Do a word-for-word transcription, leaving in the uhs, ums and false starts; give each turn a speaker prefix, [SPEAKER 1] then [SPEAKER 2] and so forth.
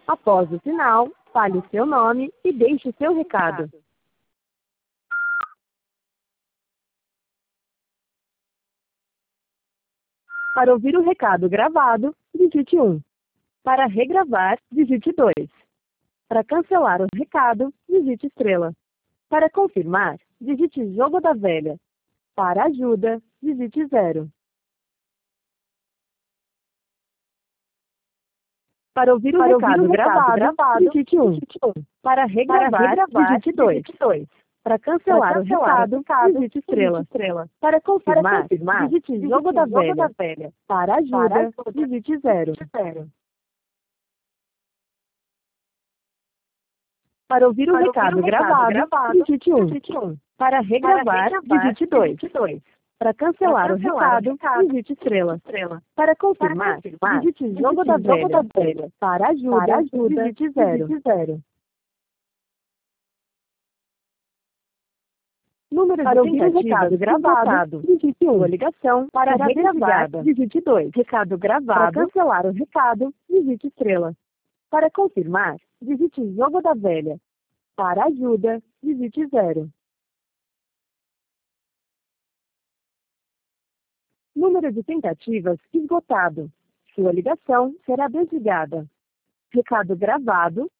[SPEAKER 1] Após o sinal, fale o seu nome e deixe o seu recado. Para ouvir o recado gravado, digite um. Para regravar, digite dois. Para cancelar o recado, digite estrela. Para confirmar, digite jogo da velha. Para ajuda, digite zero. Para ouvir o
[SPEAKER 2] Para ouvir
[SPEAKER 1] recado
[SPEAKER 2] o recado
[SPEAKER 1] gravado,
[SPEAKER 2] gravado,
[SPEAKER 1] digite um.
[SPEAKER 2] digite um.
[SPEAKER 1] Para regravar,
[SPEAKER 2] Para regravar,
[SPEAKER 1] digite dois.
[SPEAKER 2] digite dois.
[SPEAKER 1] Para cancelar,
[SPEAKER 2] Para cancelar
[SPEAKER 1] o recado,
[SPEAKER 2] o recado,
[SPEAKER 1] digite estrela.
[SPEAKER 2] digite estrela.
[SPEAKER 1] Para
[SPEAKER 2] Para
[SPEAKER 1] confirmar,
[SPEAKER 2] confirmar,
[SPEAKER 1] digite
[SPEAKER 2] digite
[SPEAKER 1] jogo da
[SPEAKER 2] jogo
[SPEAKER 1] velha.
[SPEAKER 2] da velha.
[SPEAKER 1] Para ajuda,
[SPEAKER 2] Para ajuda,
[SPEAKER 1] digite zero.
[SPEAKER 2] digite zero.
[SPEAKER 1] Para ouvir o
[SPEAKER 2] Para ouvir
[SPEAKER 1] recado
[SPEAKER 2] o recado
[SPEAKER 1] gravado,
[SPEAKER 2] gravado,
[SPEAKER 1] digite um.
[SPEAKER 2] digite um.
[SPEAKER 1] Para
[SPEAKER 2] Para
[SPEAKER 1] regravar,
[SPEAKER 2] regravar,
[SPEAKER 1] digite dois.
[SPEAKER 2] digite dois.
[SPEAKER 1] Para
[SPEAKER 2] Para
[SPEAKER 1] cancelar o
[SPEAKER 2] cancelar o
[SPEAKER 1] recado,
[SPEAKER 2] recado,
[SPEAKER 1] digite estrela.
[SPEAKER 2] estrela.
[SPEAKER 1] Para
[SPEAKER 2] Para
[SPEAKER 1] confirmar,
[SPEAKER 2] confirmar,
[SPEAKER 1] digite jogo
[SPEAKER 2] digite
[SPEAKER 1] da
[SPEAKER 2] jogo
[SPEAKER 1] velha.
[SPEAKER 2] da velha.
[SPEAKER 1] Para ajuda,
[SPEAKER 2] Para ajuda,
[SPEAKER 1] digite zero.
[SPEAKER 2] digite zero.
[SPEAKER 1] Número
[SPEAKER 2] Para
[SPEAKER 1] de
[SPEAKER 2] ouvir o
[SPEAKER 1] tentativas
[SPEAKER 2] recado
[SPEAKER 1] gravado,
[SPEAKER 2] gravado,
[SPEAKER 1] digite um. Sua ligação
[SPEAKER 2] Para
[SPEAKER 1] será
[SPEAKER 2] regravar,
[SPEAKER 1] desligada. Digite dois. Recado
[SPEAKER 2] Para
[SPEAKER 1] gravado. Para cancelar o recado, digite estrela. Para confirmar, digite jogo da velha. Para ajuda, digite zero. Número de tentativas esgotado. Sua ligação será desligada. Recado gravado,